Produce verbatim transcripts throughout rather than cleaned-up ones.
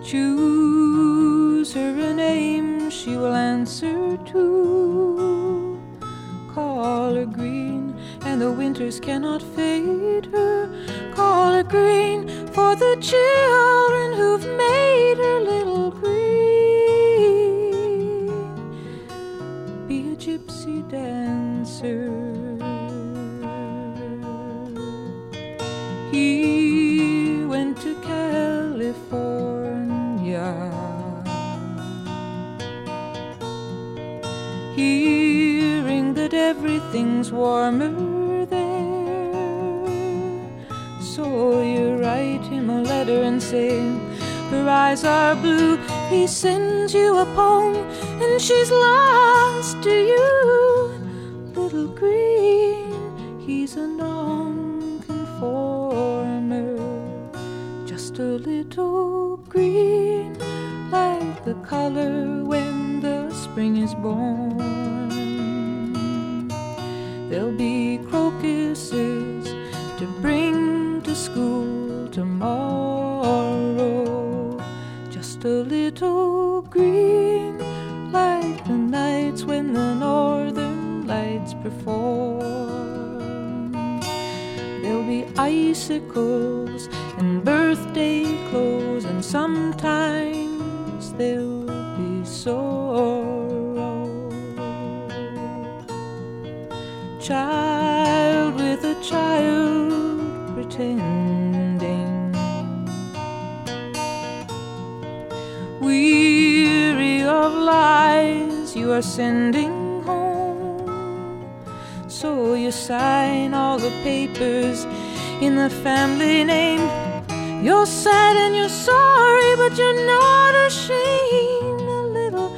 Choose her a name she will answer to. Call her green, and the winters cannot fade her. Call her green for the children who've made her little green. Be a gypsy dancer. He went to California, hearing that everything's warmer there. So you write him a letter and say her eyes are blue. He sends you a poem and she's lost to you. Little green, he's a non-conformer, just a little green, like the color when the spring is born. There'll be crocuses to bring to school tomorrow, just a little green, like the nights when the northern lights perform. There'll be icicles and birthday clothes, and sometimes there'll be sorrow. Child with a child pretending, weary of lies you are sending home. So you sign all the papers in the family name. You're sad and you're sorry, but you're not ashamed. A little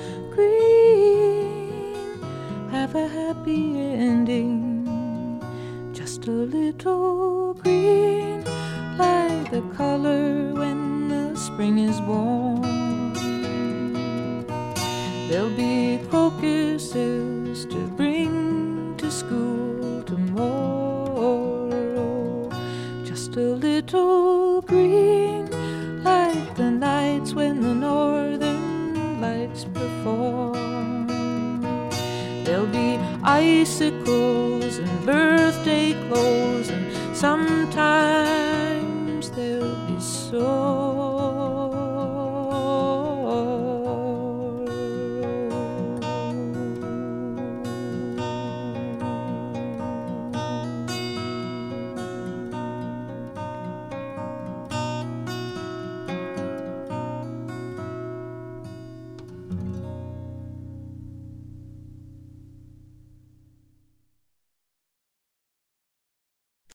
green, have a happy ending. Just a little green, like the color when the spring is born. There'll be crocuses to bring to school tomorrow, just a little green, like the nights when the northern lights perform. There'll be icicles and birthday clothes, and sometimes there'll be so